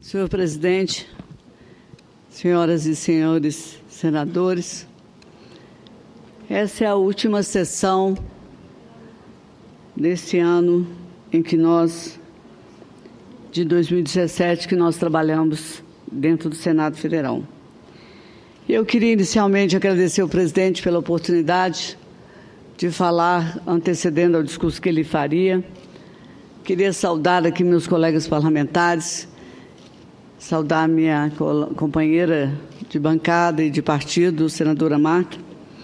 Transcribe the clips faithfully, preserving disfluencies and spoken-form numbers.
Senhor presidente, senhoras e senhores senadores, essa é a última sessão desse ano em que nós, de dois mil e dezessete, que nós trabalhamos dentro do Senado Federal. Eu queria inicialmente agradecer ao presidente pela oportunidade de falar antecedendo ao discurso que ele faria. Queria saudar aqui meus colegas parlamentares, saudar minha companheira de bancada e de partido, senadora Marta,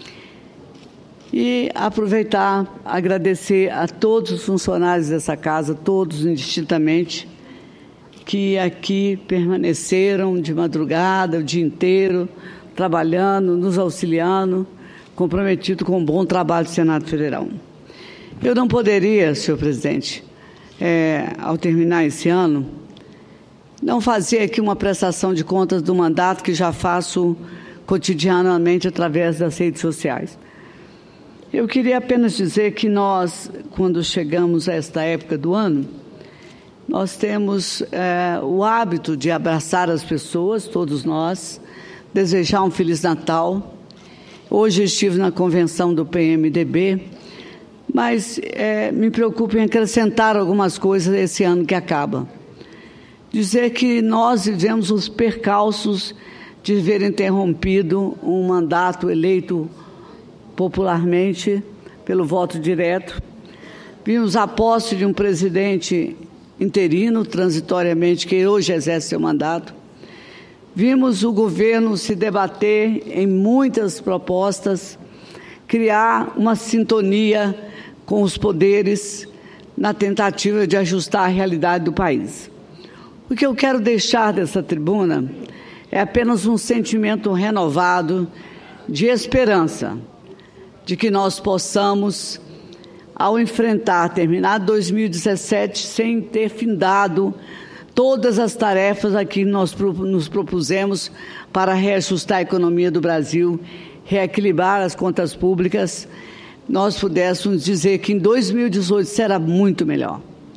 e aproveitar, agradecer a todos os funcionários dessa casa, todos indistintamente, que aqui permaneceram de madrugada, o dia inteiro, trabalhando, nos auxiliando, comprometido com um bom trabalho do Senado Federal. Eu não poderia, senhor presidente, é, ao terminar esse ano, não fazer aqui uma prestação de contas do mandato que já faço cotidianamente através das redes sociais. Eu queria apenas dizer que nós, quando chegamos a esta época do ano, nós temos é, o hábito de abraçar as pessoas, todos nós, desejar um Feliz Natal. Hoje estive na convenção do P M D B, mas é, me preocupo em acrescentar algumas coisas esse ano que acaba. Dizer que nós vivemos os percalços de ver interrompido um mandato eleito popularmente pelo voto direto. Vimos a posse de um presidente interino, transitoriamente, que hoje exerce seu mandato. Vimos o governo se debater em muitas propostas, criar uma sintonia com os poderes na tentativa de ajustar a realidade do país. O que eu quero deixar dessa tribuna é apenas um sentimento renovado de esperança, de que nós possamos, ao enfrentar, terminar dois mil e dezessete sem ter findado todas as tarefas a que nós nos propusemos para reajustar a economia do Brasil, reequilibrar as contas públicas, nós pudéssemos dizer que em dois mil e dezoito será muito melhor.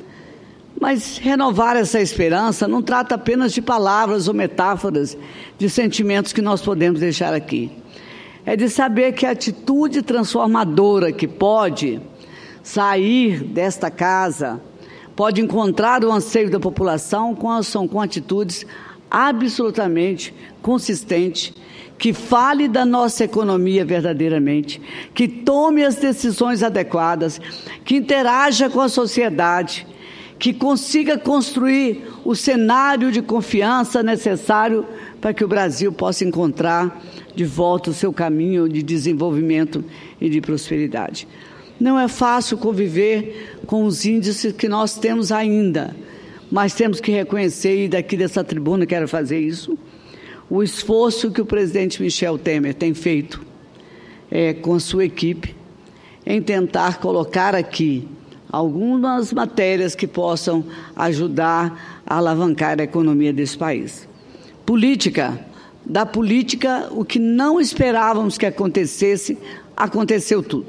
Mas renovar essa esperança não trata apenas de palavras ou metáforas, de sentimentos que nós podemos deixar aqui. É de saber que a atitude transformadora que pode sair desta casa, pode encontrar o anseio da população com, são com atitudes absolutamente consistentes, que fale da nossa economia verdadeiramente, que tome as decisões adequadas, que interaja com a sociedade, que consiga construir o cenário de confiança necessário para que o Brasil possa encontrar de volta o seu caminho de desenvolvimento e de prosperidade. Não é fácil conviver com os índices que nós temos ainda, mas temos que reconhecer, e daqui dessa tribuna quero fazer isso, o esforço que o presidente Michel Temer tem feito é, com a sua equipe em tentar colocar aqui algumas matérias que possam ajudar a alavancar a economia desse país. Política. Da política, o que não esperávamos que acontecesse, aconteceu tudo.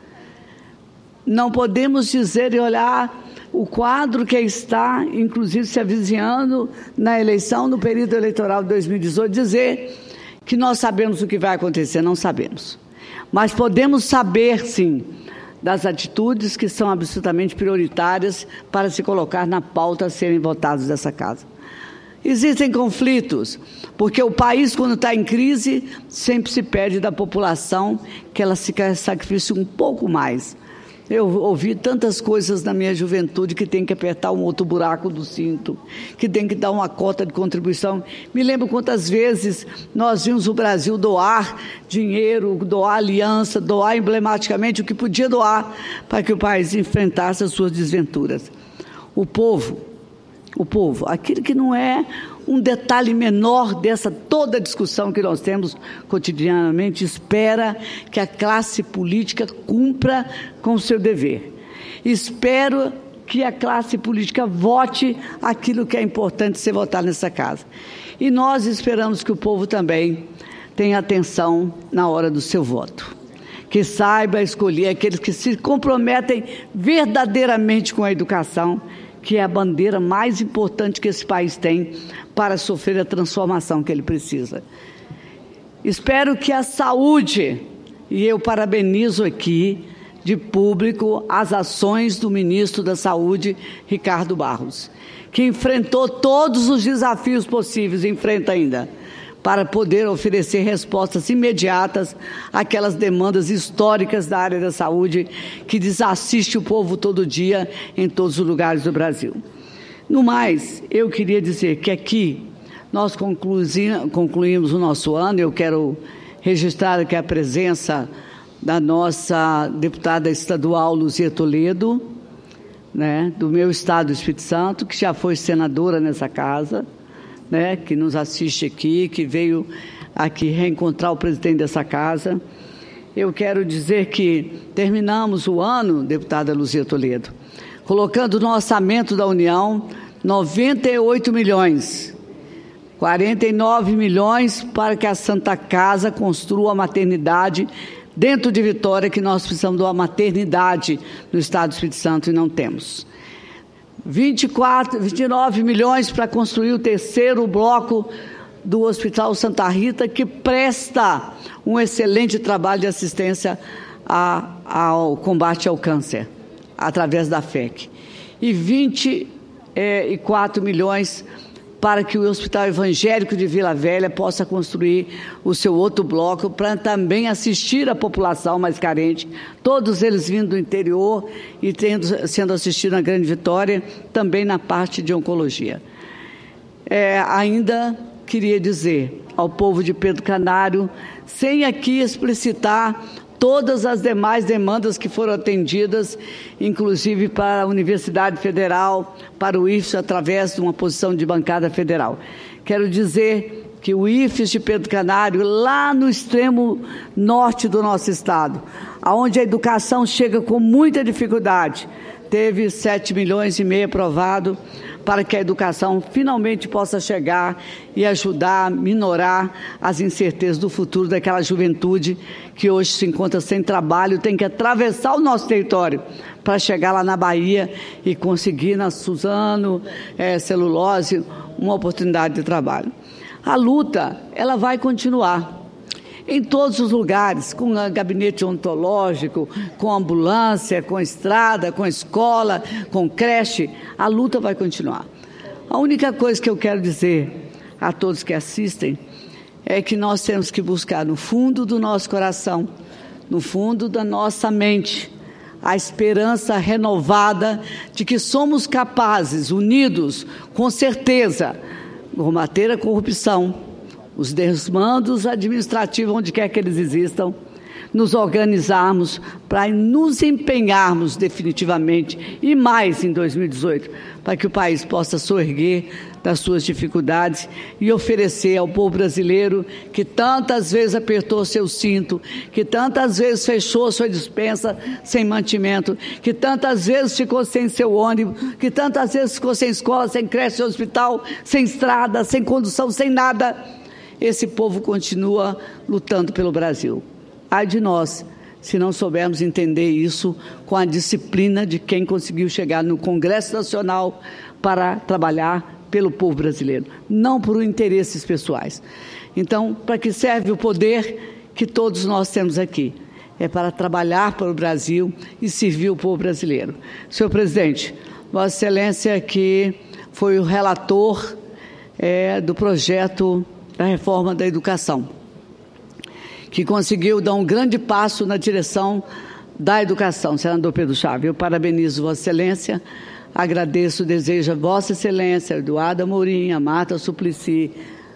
Não podemos dizer e olhar o quadro que está, inclusive, se avizinhando na eleição, no período eleitoral de dois mil e dezoito, dizer que nós sabemos o que vai acontecer, não sabemos. Mas podemos saber, sim, das atitudes que são absolutamente prioritárias para se colocar na pauta a serem votados dessa casa. Existem conflitos, porque o país, quando está em crise, sempre se pede da população que ela se sacrifique um pouco mais. Eu ouvi tantas coisas na minha juventude que tem que apertar um outro buraco do cinto, que tem que dar uma cota de contribuição. Me lembro quantas vezes nós vimos o Brasil doar dinheiro, doar aliança, doar emblematicamente o que podia doar para que o país enfrentasse as suas desventuras. O povo, o povo, aquilo que não é um detalhe menor dessa toda a discussão que nós temos cotidianamente, espera que a classe política cumpra com o seu dever. Espero que a classe política vote aquilo que é importante ser votado nessa casa. E nós esperamos que o povo também tenha atenção na hora do seu voto, que saiba escolher aqueles que se comprometem verdadeiramente com a educação, que é a bandeira mais importante que esse país tem para sofrer a transformação que ele precisa. Espero que a saúde, e eu parabenizo aqui de público as ações do ministro da Saúde, Ricardo Barros, que enfrentou todos os desafios possíveis, enfrenta ainda, para poder oferecer respostas imediatas àquelas demandas históricas da área da saúde que desassiste o povo todo dia em todos os lugares do Brasil. No mais, eu queria dizer que aqui nós concluímos o nosso ano. Eu quero registrar aqui a presença da nossa deputada estadual Luzia Toledo, né, do meu estado do Espírito Santo, que já foi senadora nessa casa, né, que nos assiste aqui, que veio aqui reencontrar o presidente dessa casa. Eu quero dizer que terminamos o ano, deputada Luzia Toledo, colocando no orçamento da União noventa e oito milhões, quarenta e nove milhões para que a Santa Casa construa a maternidade dentro de Vitória, que nós precisamos de uma maternidade no estado do Espírito Santo e não temos. vinte e quatro, vinte e nove milhões para construir o terceiro bloco do Hospital Santa Rita, que presta um excelente trabalho de assistência a, ao combate ao câncer, através da F E C. E vinte e quatro milhões para que o Hospital Evangélico de Vila Velha possa construir o seu outro bloco para também assistir a população mais carente, todos eles vindo do interior e tendo, sendo assistidos na Grande Vitória, também na parte de oncologia. É, ainda queria dizer ao povo de Pedro Canário, sem aqui explicitar todas as demais demandas que foram atendidas, inclusive para a Universidade Federal, para o I F E S, através de uma posição de bancada federal. Quero dizer que o I F E S de Pedro Canário, lá no extremo norte do nosso estado, onde a educação chega com muita dificuldade, teve sete milhões e meio aprovado para que a educação finalmente possa chegar e ajudar a minorar as incertezas do futuro daquela juventude que hoje se encontra sem trabalho, tem que atravessar o nosso território para chegar lá na Bahia e conseguir na Suzano, é, Celulose, uma oportunidade de trabalho. A luta, ela vai continuar. Em todos os lugares, com gabinete odontológico, com ambulância, com estrada, com escola, com creche, a luta vai continuar. A única coisa que eu quero dizer a todos que assistem é que nós temos que buscar no fundo do nosso coração, no fundo da nossa mente, a esperança renovada de que somos capazes, unidos, com certeza, de combater a corrupção, os desmandos administrativos, onde quer que eles existam, nos organizarmos para nos empenharmos definitivamente e mais em dois mil e dezoito, para que o país possa soerguer das suas dificuldades e oferecer ao povo brasileiro que tantas vezes apertou seu cinto, que tantas vezes fechou sua despensa sem mantimento, que tantas vezes ficou sem seu ônibus, que tantas vezes ficou sem escola, sem creche, sem hospital, sem estrada, sem condução, sem nada. Esse povo continua lutando pelo Brasil. Ai de nós, se não soubermos entender isso com a disciplina de quem conseguiu chegar no Congresso Nacional para trabalhar pelo povo brasileiro, não por interesses pessoais. Então, para que serve o poder que todos nós temos aqui? É para trabalhar para o Brasil e servir o povo brasileiro. Senhor presidente, Vossa Excelência que foi o relator é, do projeto da reforma da educação, que conseguiu dar um grande passo na direção da educação, senador Pedro Chaves. Eu parabenizo Vossa Excelência, agradeço, desejo a Vossa Excelência, Eduardo Amorim, a Marta Suplicy,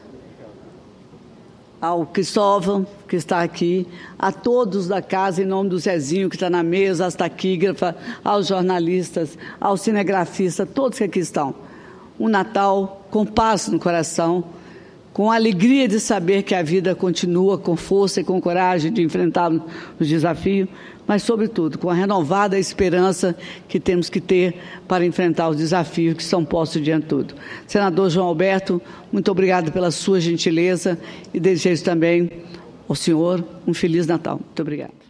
ao Cristóvão, que está aqui, a todos da casa, em nome do Zezinho, que está na mesa, às taquígrafas, aos jornalistas, aos cinegrafistas, todos que aqui estão. Um Natal com paz no coração, com a alegria de saber que a vida continua com força e com coragem de enfrentar os desafios, mas, sobretudo, com a renovada esperança que temos que ter para enfrentar os desafios que são postos diante de tudo. Senador João Alberto, muito obrigado pela sua gentileza e desejo também ao senhor um Feliz Natal. Muito obrigado.